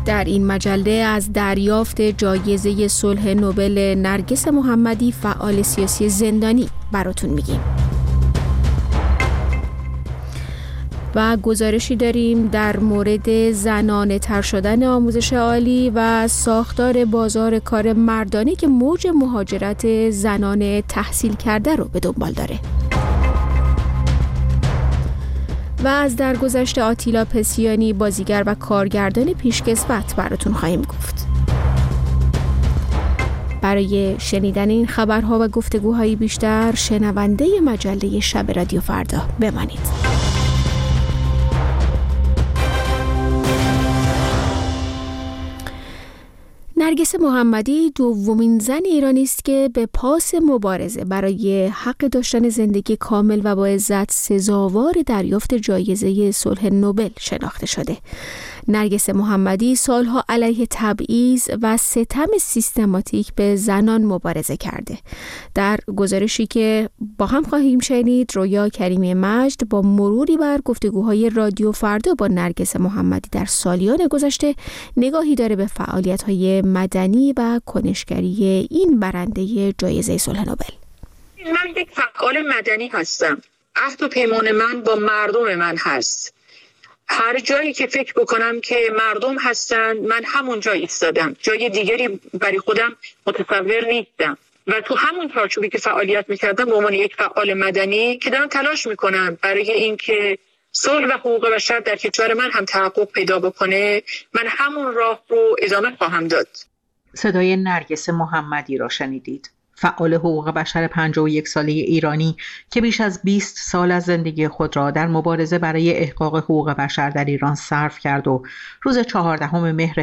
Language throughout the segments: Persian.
در این مجله از دریافت جایزه صلح نوبل نرگس محمدی فعال سیاسی زندانی براتون میگیم. و گزارشی داریم در مورد زنانه تر شدن آموزش عالی و ساختار بازار کار مردانه که موج مهاجرت زنان تحصیل کرده رو به دنبال داره. و از درگذشت آتیلا پسیانی بازیگر و کارگردان پیشکسوت براتون خواهیم گفت. برای شنیدن این خبرها و گفتگوهای بیشتر شنونده مجله شب رادیو فردا بمانید. نرگس محمدی دومین زن ایرانی است که به پاس مبارزه برای حق داشتن زندگی کامل و با عزت سزاوار دریافت جایزه صلح نوبل شناخته شده. نرگس محمدی سالها علیه تبعیض و ستم سیستماتیک به زنان مبارزه کرده. در گزارشی که با هم خواهیم شنید، رویا کریمی مجد با مروری بر گفتگوهای رادیو فردا با نرگس محمدی در سالیان گذشته نگاهی داره به فعالیت‌های مدنی و کنشگری این برنده جایزه صلح نوبل. من یک فعال مدنی هستم. عهد و پیمان من با مردم من هست. هر جایی که فکر بکنم که مردم هستن من همون جا ایستادم. جای دیگری برای خودم متصور نیستم و تو همون چارچوبی که فعالیت میکردم به عنوان یک فعال مدنی که دارم تلاش میکنم برای اینکه صلح و حقوق بشر در کشور من هم تحقق پیدا بکنه، من همون راه رو ادامه خواهم داد. صدای نرگس محمدی را شنیدید. فعال حقوق بشر 51 ساله ایرانی که بیش از 20 سال از زندگی خود را در مبارزه برای احقاق حقوق بشر در ایران صرف کرد و روز 14 مهر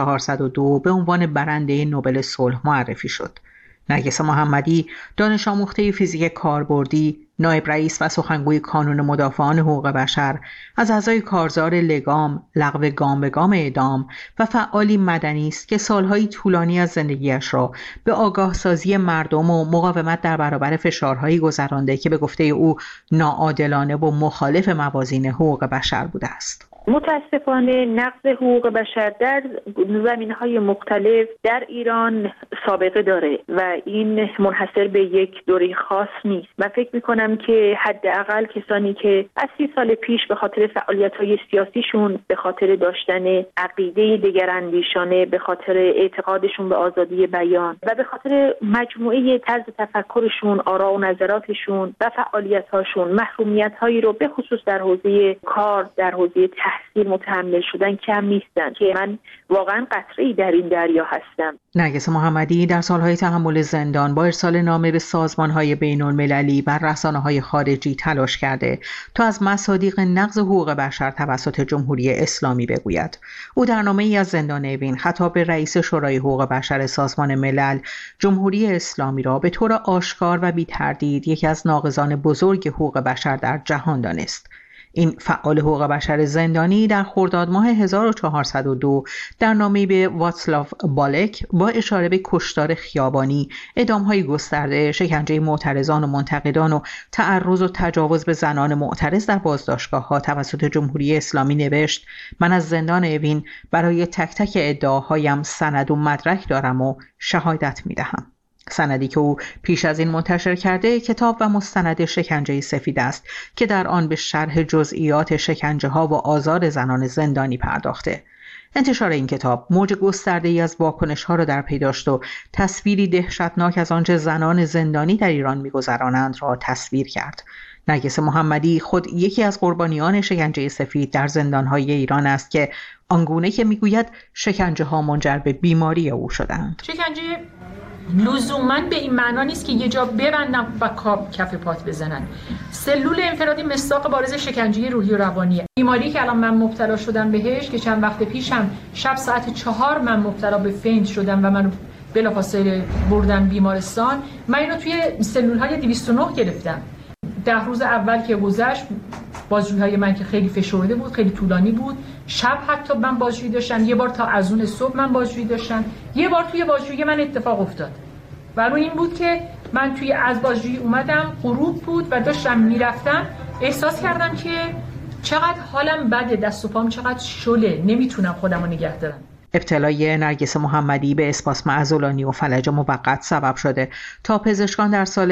1402 به عنوان برنده نوبل صلح معرفی شد. نرگس محمدی دانش آموخته فیزیک کاربردی، نایب رئیس و سخنگوی کانون مدافعان حقوق بشر، از اعضای کارزار لگام، لغو گام به گام اعدام و فعالی مدنی است که سالهای طولانی از زندگیش را به آگاه سازی مردم و مقاومت در برابر فشارهایی گذرانده که به گفته او ناعادلانه و مخالف موازین حقوق بشر بوده است. متاسفانه نقض حقوق بشر در زمینهای مختلف در ایران سابقه داره و این منحصر به یک دوره خاص نیست. من فکر میکنم که حداقل کسانی که از 30 سال پیش به خاطر فعالیت‌های سیاسیشون، به خاطر داشتن عقیده دگراندیشانه، به خاطر اعتقادشون به آزادی بیان و به خاطر مجموعه طرز تفکرشون، آرا و نظراتشون و فعالیت‌هاشون محرومیت‌هایی رو به خصوص در حوزه کار، در حوزه تحصیل متحمل شدن کم نیستن که من واقعا قطره‌ای در این دریا هستم. نرگس محمدی در سالهای تحمل زندان با ارسال نامه به سازمان‌های بین‌المللی و رسانه‌های خارجی تلاش کرده تا از مصادیق نقض حقوق بشر توسط جمهوری اسلامی بگوید. او در نامه‌ای از زندان اوین خطاب به رئیس شورای حقوق بشر سازمان ملل، جمهوری اسلامی را به طور آشکار و بی‌تردید یکی از ناقضان بزرگ حقوق بشر در جهان دانست. این فعال حقوق بشر زندانی در خرداد ماه 1402 در نامه‌ای به واتسلاو بالک با اشاره به کشتار خیابانی، اعدام‌های گسترده، شکنجه معترضان و منتقدان و تعرض و تجاوز به زنان معترض در بازداشتگاه‌ها توسط جمهوری اسلامی نوشت: من از زندان اوین برای تک تک ادعاهایم سند و مدرک دارم و شهادت می‌دهم. سندی که او پیش از این منتشر کرده کتاب و مستند شکنجه سفید است که در آن به شرح جزئیات شکنجه ها و آزار زنان زندانی پرداخته. انتشار این کتاب موج گسترده‌ای از واکنش ها را در پی داشت و تصویری دهشتناک از آنچه زنان زندانی در ایران می‌گذرانند را تصویر کرد. نرگس محمدی خود یکی از قربانیان شکنجه سفید در زندان‌های ایران است که آنگونه که می‌گوید شکنجه ها منجر به بیماری او شدند. شکنجه لزوماً به این معنا نیست که یه جا ببندن و کف پات بزنن. سلول انفرادی مصداق بارز شکنجه روحی و روانیه. بیماری که الان من مبتلا شدم بهش که چند وقت پیشم شب ساعت 4 من مبتلا به فینت شدم و منو بلافاصله بردن بیمارستان. من اینو توی سلول‌های 209 گرفتم. 10 روز اول که گذشت بازجویی‌های من که خیلی فشرده بود، خیلی طولانی بود. شب حتی من بازجویی داشتم، یه بار تا اذان صبح من بازجویی داشتم، یه بار توی بازجویی من اتفاق افتاد. و روی این بود که من توی از بازجویی اومدم، غروب بود و داشتم میرفتم، احساس کردم که چقدر حالم بده، دست و پام چقدر شله، نمیتونم خودم رو نگه دارم. ابتلای نرگس محمدی به اسپاسم عضلانی و فلج موقت سبب شده تا پزشکان در سال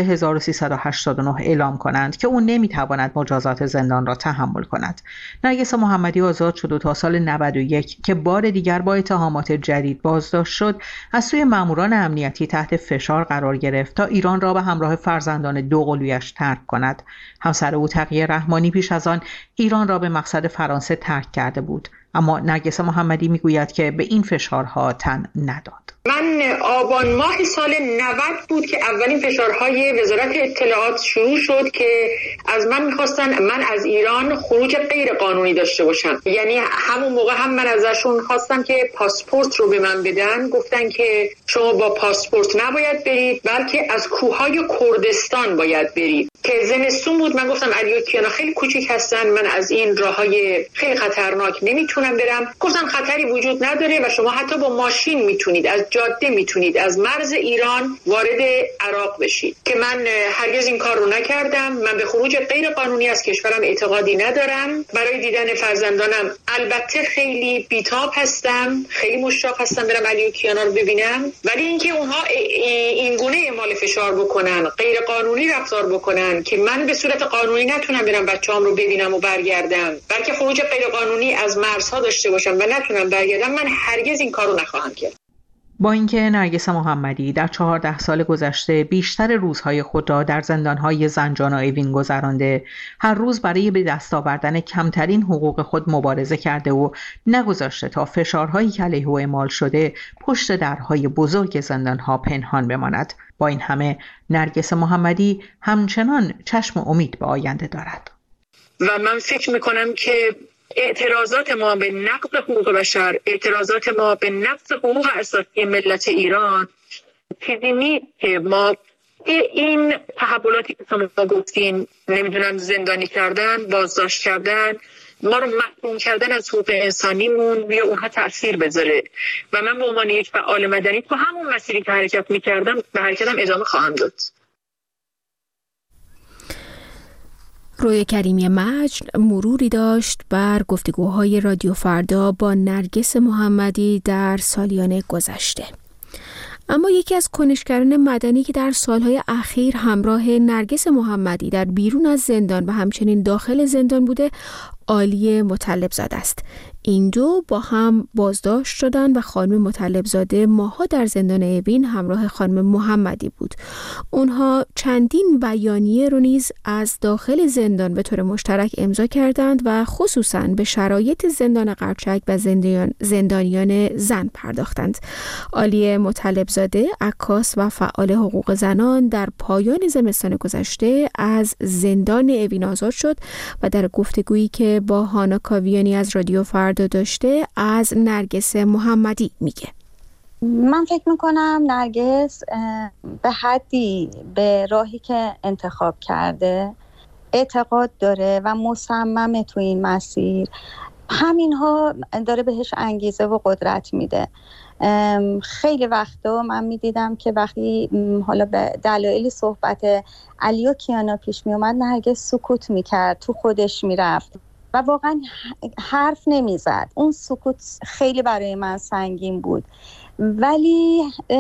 1389 اعلام کنند که او نمیتواند مجازات زندان را تحمل کند. نرگس محمدی آزاد شد و تا سال 91 که بار دیگر با اتهامات جدید بازداشت شد، از سوی ماموران امنیتی تحت فشار قرار گرفت تا ایران را به همراه فرزندان دوقلویش ترک کند. همسر او تقیه رحمانی پیش از آن ایران را به مقصد فرانسه ترک کرده بود، اما نرگس محمدی میگوید که به این فشارها تن نداد. من آبان ماه سال 90 بود که اولین فشارهای وزارت اطلاعات شروع شد که از من میخواستن من از ایران خروج غیر قانونی داشته باشم. یعنی همون موقع هم من ازشون خواستم که پاسپورت رو به من بدن. گفتن که شما با پاسپورت نباید برید، بلکه از کوههای کردستان باید برید. که زمستون بود. من گفتم علی و کیانا خیلی کوچیک هستن، من از این راههای خیلی خطرناک نمیتونم برم. گفتن خطری وجود نداره و شما حتی با ماشین میتونید، از جاده میتونید از مرز ایران وارد عراق بشید. که من هرگز این کار رو نکردم. من به خروج غیر قانونی از کشورم اعتقادی ندارم. برای دیدن فرزندانم البته خیلی بیتاب هستم، خیلی مشتاق هستم برم علی و کیانا رو ببینم، ولی اینکه اونها این گونه اعمال فشار بکنن، غیر قانونی رفتار بکنن که من به صورت قانونی نتونم برم بچه‌ام رو ببینم و برگردم، بلکه خروج غیر قانونی از مرزها داشته باشم و نتونم برگردم، من هرگز این کارو نخواهم کرد. با اینکه نرگس محمدی در 14 سال گذشته بیشتر روزهای خود را در زندانهای زنجان و اوین گذرانده، هر روز برای به دست آوردن کمترین حقوق خود مبارزه کرده و نگذاشته تا فشارهایی که علیه او اعمال شده پشت درهای بزرگ زندانها پنهان بماند. با این همه نرگس محمدی همچنان چشم امید به آینده دارد. و من فکر میکنم که اعتراضات ما به نقض حقوق بشر، اعتراضات ما به نقض حقوق اساسی ملت ایران چیزی نیست که ما این تحولاتی که شما گفتین، نمیدونم زندانی کردن، بازداشت کردن، ما رو محروم کردن از حقوق انسانیمون روی اونها تأثیر بذاره. و من به عنوان یک فعال مدنی تو همون مسیری که حرکت میکردم به حرکتم ادامه خواهم داد. رویا کریمی مجد مروری داشت بر گفتگوهای رادیو فردا با نرگس محمدی در سالیان گذشته. اما یکی از کنشگران مدنی که در سالهای اخیر همراه نرگس محمدی در بیرون از زندان و همچنین داخل زندان بوده، عالی مطلبزاده است. این دو با هم بازداشت شدن و خانم مطلبزاده ماها در زندان اوین همراه خانم محمدی بود. اونها چندین بیانیه رو نیز از داخل زندان به طور مشترک امضا کردند و خصوصاً به شرایط زندان قرچک و زندانیان زن پرداختند. عالی مطلبزاده، عکاس و فعال حقوق زنان، در پایان زمستان گذشته از زندان اوین آزاد شد و در گفتگویی که با هانا کاویانی از رادیو فردا داشته از نرگس محمدی میگه. من فکر میکنم نرگس به حدی به راهی که انتخاب کرده اعتقاد داره و مصممه تو این مسیر. همینها داره بهش انگیزه و قدرت میده. خیلی وقتا من میدیدم که وقتی حالا به دلایلی صحبت علی و کیانا پیش میومد، نرگس سکوت میکرد، تو خودش میرفت و واقعا حرف نمیزد. اون سکوت خیلی برای من سنگین بود، ولی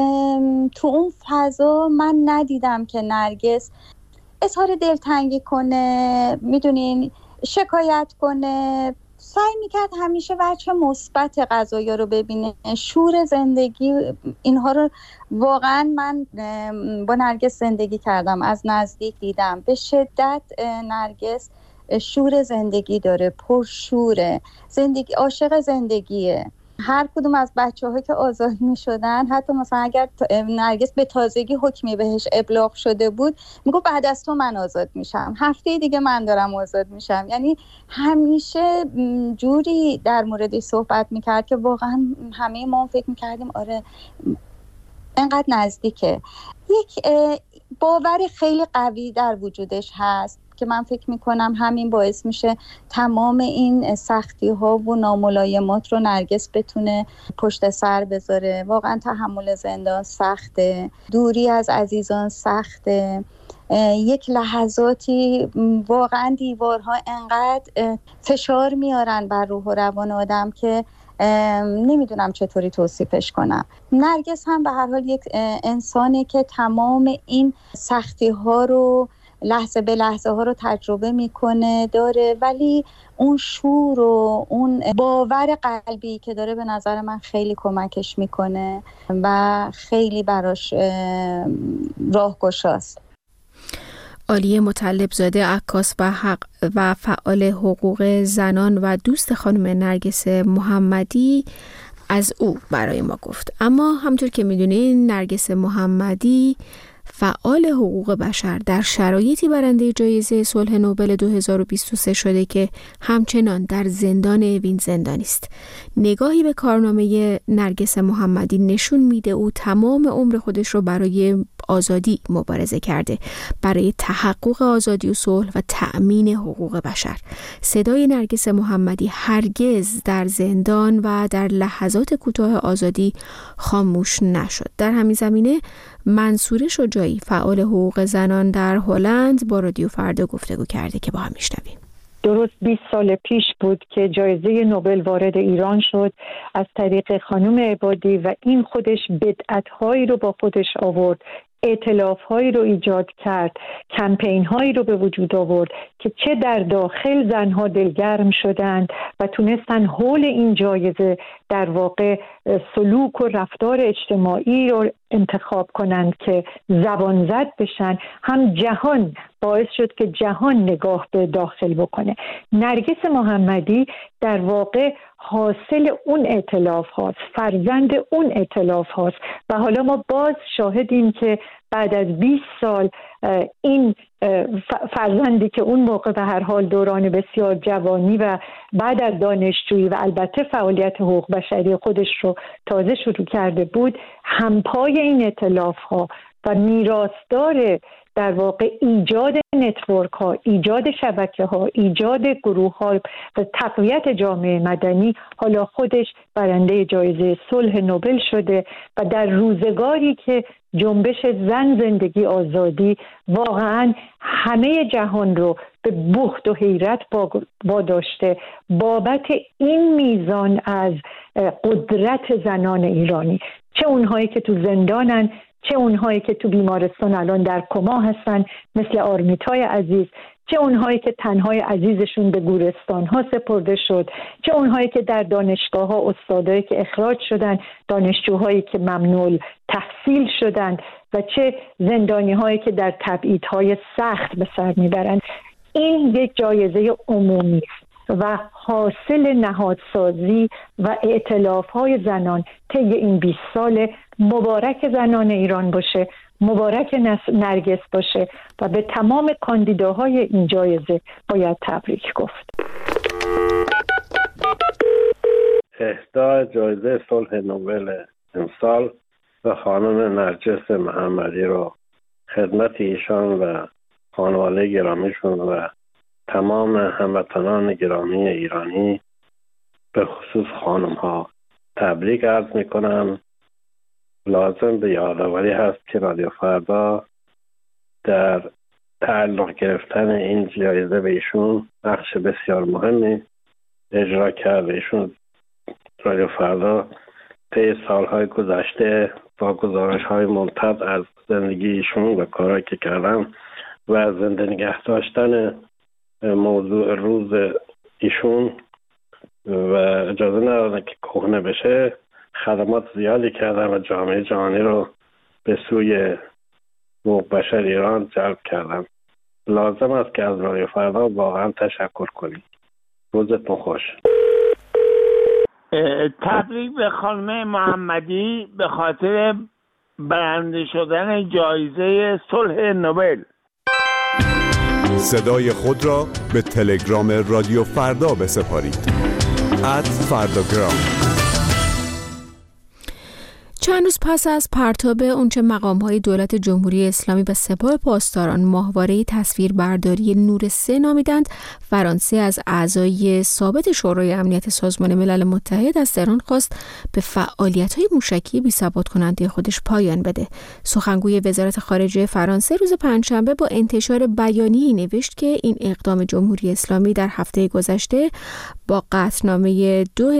تو اون فضا من ندیدم که نرگس اظهار دلتنگی کنه، میدونین، شکایت کنه. سعی میکرد همیشه وجه مثبت قضایا رو ببینه، شور زندگی، اینها رو واقعا من با نرگس زندگی کردم، از نزدیک دیدم. به شدت نرگس شور زندگی داره، پرشوره، زندگی، عاشق زندگیه. هر کدوم از بچه‌ها که آزاد می‌شدن، حتی مثلا اگر نرگس به تازگی حکمی بهش ابلاغ شده بود، میگه بعد از تو من آزاد میشم، هفته دیگه من دارم آزاد میشم. یعنی همیشه جوری در موردش صحبت میکرد که واقعا همه ما فکر میکردیم آره اینقدر نزدیکه. یک باور خیلی قوی در وجودش هست که من فکر میکنم همین باعث میشه تمام این سختی ها و ناملایمات رو نرگس بتونه پشت سر بذاره. واقعا تحمل زندان سخته، دوری از عزیزان سخته. یک لحظاتی واقعا دیوارها انقدر فشار میارن بر روح و روان آدم که نمیدونم چطوری توصیفش کنم. نرگس هم به هر حال یک انسانه که تمام این سختی ها رو لحظه به لحظه ها رو تجربه میکنه داره، ولی اون شور و اون باور قلبی که داره به نظر من خیلی کمکش میکنه و خیلی براش راهگشاست. عالیه مطلبزاده، عکاس و فعال حقوق زنان و دوست خانم نرگس محمدی از او برای ما گفت. اما همطور که میدونین نرگس محمدی فعال حقوق بشر در شرایطی برنده جایزه صلح نوبل 2023 شده که همچنان در زندان اوین زندانی است. نگاهی به کارنامه نرگس محمدی نشون میده او تمام عمر خودش رو برای آزادی مبارزه کرده، برای تحقق آزادی و صلح و تأمین حقوق بشر. صدای نرگس محمدی هرگز در زندان و در لحظات کوتاه آزادی خاموش نشد. در همین زمینه منصوره شجاعی، فعال حقوق زنان در هلند، با رادیو فردا گفتگو کرده که با هم میشنویم. درست 20 سال پیش بود که جایزه نوبل وارد ایران شد از طریق خانم عبادی و این خودش بدعت‌هایی رو با خودش آورد، ائتلاف‌هایی رو ایجاد کرد، کمپین‌هایی رو به وجود آورد که چه در داخل زنها دلگرم شدند و تونستن حول این جایزه در واقع سلوک و رفتار اجتماعی رو انتخاب کنند که زبان زد بشن، هم جهان باعث شد که جهان نگاه به داخل بکنه. نرگس محمدی در واقع حاصل اون ائتلاف هاست، فرزند اون ائتلاف هاست و حالا ما باز شاهدیم که بعد از 20 سال این فرزندی که اون موقع به هر حال دوران بسیار جوانی و بعد از دانشجویی و البته فعالیت حقوق بشری خودش رو تازه شروع کرده بود، همپای این ائتلاف ها و میراثدار در واقع ایجاد نتورک ها، ایجاد شبکه ها، ایجاد گروه ها و تقویت جامعه مدنی، حالا خودش برنده جایزه صلح نوبل شده و در روزگاری که جنبش زن زندگی آزادی واقعا همه جهان رو به بهت و حیرت واداشته بابت این میزان از قدرت زنان ایرانی، چه اونهایی که تو زندانن، چه اونهایی که تو بیمارستان الان در کما هستن مثل آرمیتای عزیز، چه اونهایی که تنهای عزیزشون به گورستان ها سپرده شد، چه اونهایی که در دانشگاه ها، استادایی که اخراج شدن، دانشجوهایی که ممنوع تحصیل شدند و چه زندانی هایی که در تبعیدهای سخت به سر میبرند. این یک جایزه عمومی و حاصل نهادسازی و ائتلاف‌های زنان طی این 20 سال. مبارک زنان ایران باشه، مبارک نرگس باشه و به تمام کاندیداهای این جایزه باید تبریک گفت. اهدای جایزه صلح نوبل امسال به خانم نرگس محمدی رو خدمت ایشان و خانواده گرامیشون و تمام هموطنان گرامی ایرانی به خصوص خانم ها تبریک عرض می کنم. لازم به یادآوری هست که رادیو فردا در تعلق گرفتن این جایزه به ایشون نقش بسیار مهمی اجرا کرده. ایشون رادیو فردا طی سالهای گذشته با گزارش‌های ممتد از زندگی ایشون و کارهایی که کردن و زنده نگه داشتن موضوع روز ایشون و اجازه ندادن که کهنه بشه، خدمات زیادی کردن و جامعه جهانی رو به سوی حقوق بشر ایران جلب کردن. لازم است که از رادیو فردا واقعا تشکر کنیم. روزتون خوش. تبریک به خانم محمدی به خاطر برنده شدن جایزه صلح نوبل. صدای خود را به تلگرام رادیو فردا بسپارید. @فرداگرام. چند روز پس از پرتاب اونچه مقام‌های دولت جمهوری اسلامی و سپاه پاسداران ماهواره تصویربرداری نور 3 نامیدند، فرانسه از اعضای ثابت شورای امنیت سازمان ملل متحد از تهران خواست به فعالیت‌های موشکی بی‌ثبات کننده خودش پایان بده. سخنگوی وزارت خارجه فرانسه روز پنجشنبه با انتشار بیانیه‌ای نوشت که این اقدام جمهوری اسلامی در هفته گذشته با قطعنامه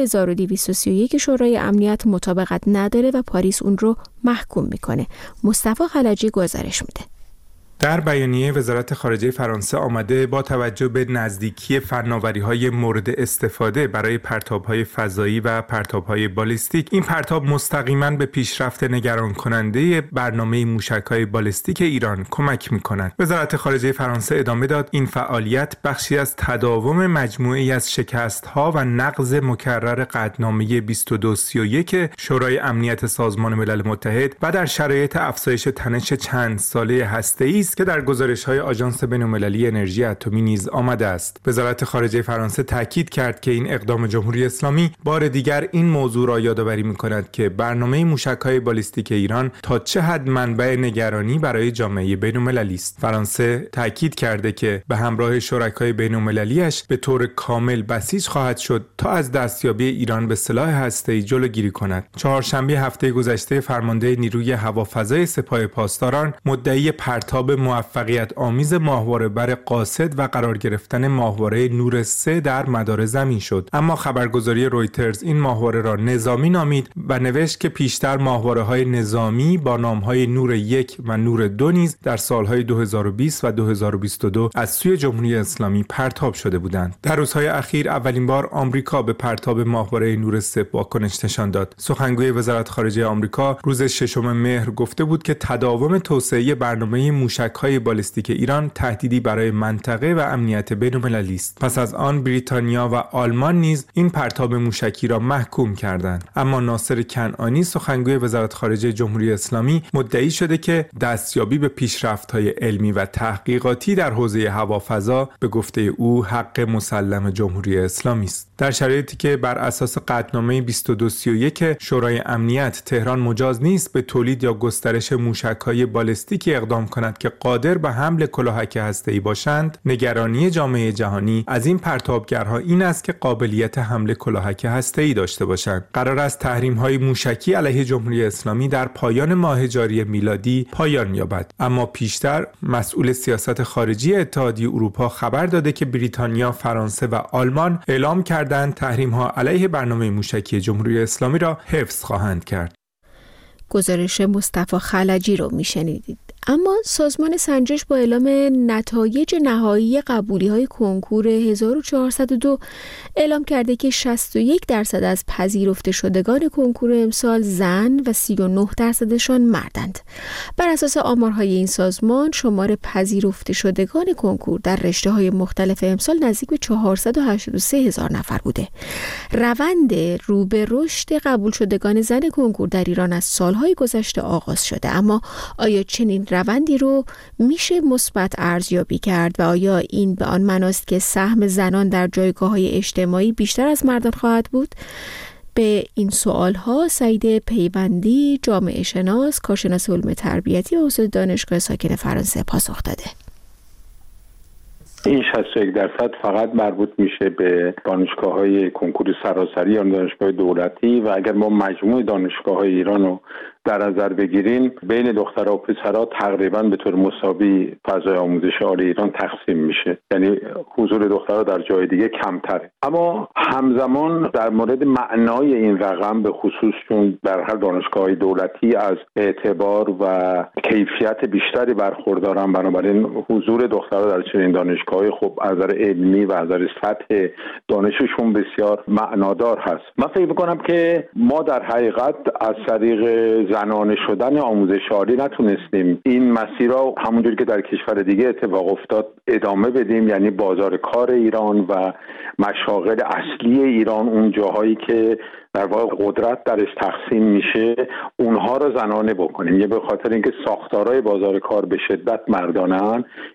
2231 شورای امنیت مطابقت نداره و پاریس اون رو محکوم میکنه. مصطفی خلجی گزارش میده. در بیانیه وزارت خارجه فرانسه آمده با توجه به نزدیکی فناوری‌های مورد استفاده برای پرتاب‌های فضایی و پرتاب‌های بالیستیک، این پرتاب مستقیما به پیشرفت نگران کننده برنامه موشک‌های بالیستیک ایران کمک می‌کند. وزارت خارجه فرانسه ادامه داد این فعالیت بخشی از تداوم مجموعه‌ای از شکست‌ها و نقض مکرر قطعنامه 2231 شورای امنیت سازمان ملل متحد و در شرایط افزایش تنش چند ساله هسته‌ای که در گزارش‌های آژانس بین‌المللی انرژی اتمی نیز آمده است. وزارت خارجه فرانسه تاکید کرد که این اقدام جمهوری اسلامی بار دیگر این موضوع را یادآوری می‌کند که برنامه موشک‌های بالیستیک ایران تا چه حد منبع نگرانی برای جامعه بین‌المللی است. فرانسه تاکید کرده که به همراه شرکای بین‌المللی‌اش به طور کامل بسیج خواهد شد تا از دستیابی ایران به سلاح هسته‌ای جلوگیری کند. چهارشنبه هفته گذشته فرمانده نیروی هوافضای سپاه پاسداران مدعی پرتاب موفقیت آمیز ماهواره بر قاصد و قرار گرفتن ماهواره نور 3 در مدار زمین شد، اما خبرگزاری رویترز این ماهواره را نظامی نامید و نوشت که پیشتر ماهواره‌های نظامی با نام‌های نور 1 و نور 2 نیز در سال‌های 2020 و 2022 از سوی جمهوری اسلامی پرتاب شده بودند. در روزهای اخیر اولین بار آمریکا به پرتاب ماهواره نور 3 واکنش نشان داد. سخنگوی وزارت خارجه آمریکا روز 6 مهر گفته بود که تداوم توسعه برنامه موشک‌های بالیستیک ایران تهدیدی برای منطقه و امنیت بین‌المللی است. پس از آن بریتانیا و آلمان نیز این پرتاب موشکی را محکوم کردند. اما ناصر کنعانی سخنگوی وزارت خارجه جمهوری اسلامی مدعی شده که دستیابی به پیشرفت‌های علمی و تحقیقاتی در حوزه هوافضا به گفته او حق مسلم جمهوری اسلامی است. در شرایطی که بر اساس قطعنامه 2231 شورای امنیت تهران مجاز نیست به تولید یا گسترش موشک‌های بالیستیکی اقدام کند که قادر به حمل کلاهک هسته‌ای باشند، نگرانی جامعه جهانی از این پرتابگرها این است که قابلیت حمل کلاهک هسته‌ای داشته باشند. قرار است تحریم‌های موشکی علیه جمهوری اسلامی در پایان ماه جاری میلادی پایان یابد، اما پیشتر مسئول سیاست خارجی اتحادیه اروپا خبر داده که بریتانیا، فرانسه و آلمان اعلام کردند تحریم‌ها علیه برنامه موشکی جمهوری اسلامی را حفظ خواهند کرد. گزارش مصطفی خلجی رو میشنیدید. اما سازمان سنجش با اعلام نتایج نهایی قبولی‌های کنکور 1402 اعلام کرده که 61% از پذیرفته شدگان کنکور امسال زن و 39%شان مردند. بر اساس آمارهای این سازمان شمار پذیرفته شدگان کنکور در رشته‌های مختلف امسال نزدیک به 483,000 نفر بوده. روند رو به رشد قبول شدگان زن کنکور در ایران از سالهای گذشته آغاز شده، اما آیا چنین روندی رو میشه مثبت ارزیابی کرد و آیا این به آن معناست که سهم زنان در جایگاه‌های اجتماعی بیشتر از مردان خواهد بود؟ به این سوال‌ها سعید پیوندی، جامعه شناس، کارشناس علوم تربیتی و استاد دانشگاه ساکن فرانسه پاسخ داده. این 61% فقط مربوط میشه به دانشگاه‌های کنکور سراسری یا دانشگاه دولتی و اگر ما مجموع دانشگاه‌های ایران رو در نظر بگیریم بین دخترها و پسرها تقریبا به طور مساوی فضای آموزش عالی ایران تقسیم میشه، یعنی حضور دخترها در جای دیگه کمتره. اما همزمان در مورد معنای این رقم به خصوص چون در هر دانشگاه دولتی از اعتبار و کیفیت بیشتری برخوردارن، بنابراین حضور دخترها در چنین دانشگاهی خب از نظر علمی و از نظر سطح دانششون بسیار معنادار هست. من فکر می‌کنم که ما در حقیقت از طریق زنانه شدن آموزش عالی نتونستیم این مسیر را همونجوری که در کشور دیگه اتفاق افتاد ادامه بدیم، یعنی بازار کار ایران و مشاغل اصلی ایران، اون جاهایی که در واقع قدرت درش تقسیم میشه، اونها رو زنانه بکنیم. یه به خاطر اینکه ساختارهای بازار کار به شدت مردانه‌اند،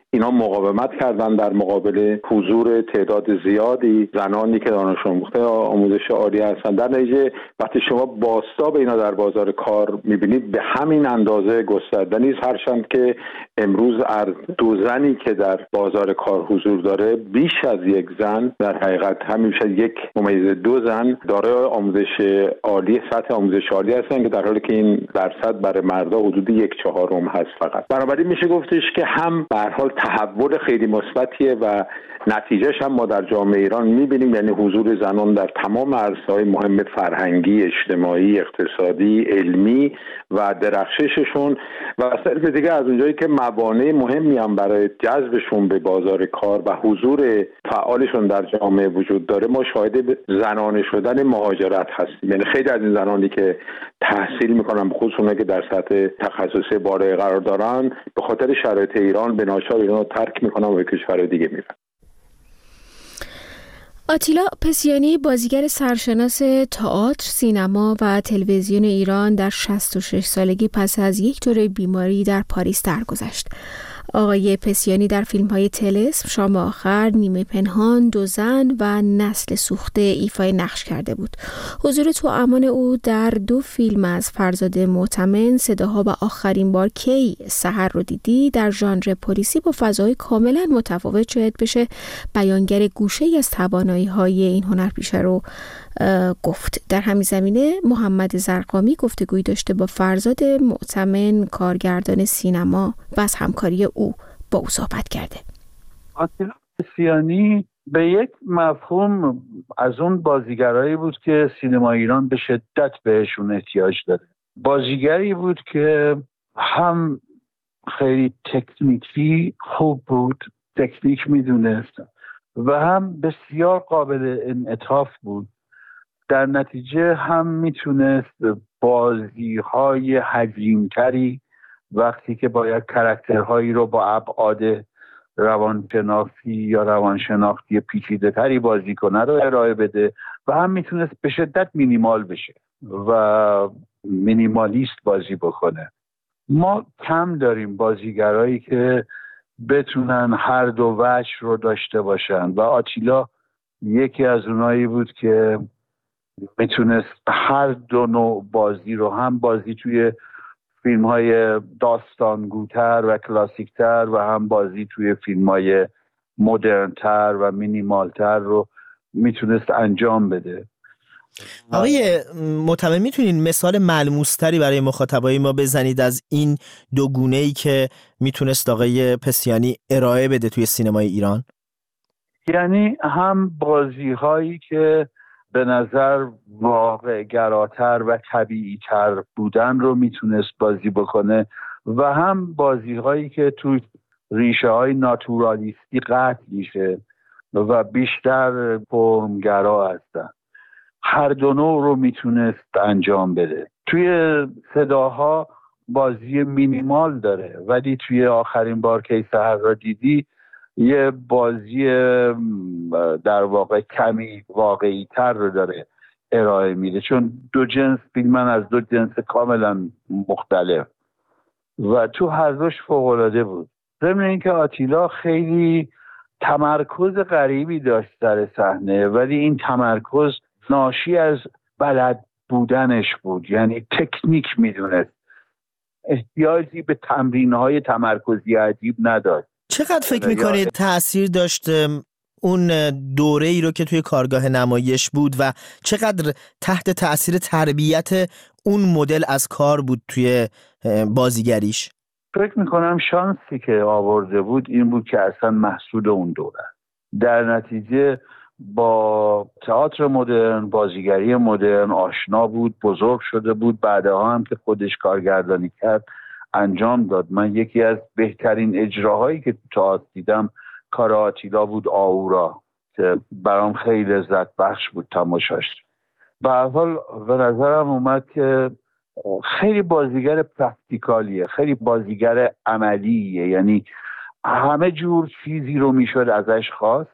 اینا مقاومت کردن در مقابل حضور تعداد زیادی زنانی که دانش آموخته آموزش عالی هستند. در نتیجه وقتی شما بازتاب اینا در بازار کار میبینید به همین اندازه گسترده نیست، هرچند که امروز از 2 زنی که در بازار کار حضور داره بیش از 1 زن در حقیقت همین میشه 1.2 زن دارای آموزش عالی، سطح آموزش عالی هستن که در حالی که این درصد برای مردا حدود 1/4 هست فقط. بنابراین میشه گفتش که هم به هر حال تحول خیلی مثبتیه و نتیجهش هم ما در جامعه ایران میبینیم، یعنی حضور زنان در تمام عرصه‌های مهم فرهنگی، اجتماعی، اقتصادی، علمی و درخشششون و اصلا دیگه از اونجایی که موانع مهمی هم برای جذبشون به بازار کار و حضور فعالشون در جامعه وجود داره، ما شاهد زنانه شدن مهاجرت هستیم. یعنی خیلی از این زنانی که تحصیل میکنن، بخصوص اونایی که در سطح تخصصی بالایی قرار دارن، به خاطر شرایط ایران به ناچار ایران رو ترک میکنن و به کشور دیگه میرن. آتیلا پسیانی بازیگر سرشناس تئاتر، سینما و تلویزیون ایران در 66 سالگی پس از یک دوره بیماری در پاریس درگذشت. آقای پسیانی در فیلم‌های طلسم، شام آخر، نیمه پنهان، 2 زن و نسل سوخته ایفای نقش کرده بود. حضور توامان او در 2 فیلم از فرزاد معتمن، صداها و آخرین بار کی سحر رو دیدی در ژانر پلیسی با فضای کاملا متفاوت شاید بشه بیانگر گوشه‌ای از توانایی‌های این هنرپیشه رو گفت. در همین زمینه محمد زرقامی گفتگویی داشته با فرزاد معتمن، کارگردان سینما، و از همکاری او با او صحبت کرده. آتیلا پسیانی به یک مفهوم از اون بازیگرایی بود که سینما ایران به شدت بهشون احتیاج داره. بازیگری بود که هم خیلی تکنیکی خوب بود، تکنیک میدونست، و هم بسیار قابل انعطاف بود. در نتیجه هم میتونست بازی‌های حجیم‌تری وقتی که باید کاراکترهایی رو با ابعاد روانشناختی یا روانشناختی پیچیده‌تری بازی کنه رو ارائه بده و هم میتونست به شدت مینیمال بشه و مینیمالیست بازی بکنه. ما کم داریم بازیگرایی که بتونن هر 2 وجه رو داشته باشن و آتیلا یکی از اونایی بود که میتونست هر 2 نوع بازی رو، هم بازی توی فیلم‌های داستانگوتر و کلاسیکتر و هم بازی توی فیلم‌های مدرن‌تر و مینیمالتر رو میتونست انجام بده. آقای معتمن میتونین مثال ملموس‌تری برای مخاطبای ما بزنید از این 2 گونه‌ای که میتونست آقای پسیانی ارائه بده توی سینمای ایران؟ یعنی هم بازی‌هایی که به نظر واقع گراتر و طبیعی تر بودن رو میتونست بازی بکنه و هم بازی هایی که تو ریشه های ناتورالیستی قطع میشه و بیشتر فرمگرا هستن. هر 2 نوع رو میتونست انجام بده. توی صداها بازی مینیمال داره، ولی توی آخرین بار که سحر را دیدی یه بازی در واقع کمی واقعی تر رو داره ارائه میده، چون 2 جنس فیلمن از 2 جنس کاملا مختلف و تو هر دوش فوق‌العاده بود. ضمن اینکه آتیلا خیلی تمرکز غریبی داشت سر صحنه، ولی این تمرکز ناشی از بلد بودنش بود، یعنی تکنیک میدونست، احتیاجی به تمرین‌های تمرکزی عجیب نداشت. چقدر فکر میکنید تأثیر داشت اون دوره ای رو که توی کارگاه نمایش بود و چقدر تحت تأثیر تربیت اون مدل از کار بود توی بازیگریش؟ فکر میکنم شانسی که آورده بود این بود که اصلا محصول اون دوره. در نتیجه با تئاتر مدرن، بازیگری مدرن آشنا بود، بزرگ شده بود. بعدها هم که خودش کارگردانی کرد انجام داد. من یکی از بهترین اجراهایی که تئاتر دیدم کار آتیلا بود، آورا، که برام خیلی لذت بخش بود تماشاش. به هر حال به نظرم اومد که خیلی بازیگر پرکتیکالیه، خیلی بازیگر عملیه، یعنی همه جور چیزی رو میشد ازش خواست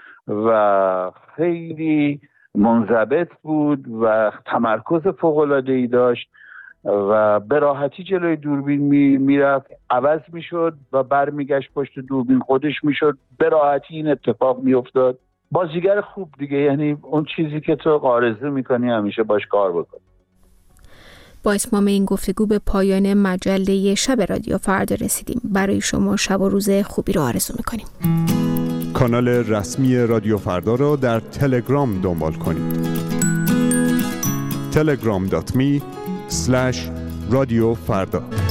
و خیلی منضبط بود و تمرکز فوق‌العاده‌ای داشت و به راحتی جلوی دوربین میرفت، عوض میشد و برمیگشت پشت دوربین خودش میشد، به راحتی این اتفاق میافتاد. بازیگر خوب دیگه، یعنی اون چیزی که تو آرزو میکنی همیشه باش کار بکن. با اتمام این گفتگو به پایان مجله شب رادیو فردا رسیدیم. برای شما شب و روز خوبی رو آرزو میکنیم. کانال رسمی رادیو فردا را در تلگرام دنبال کنید. telegram.me/رادیو فردا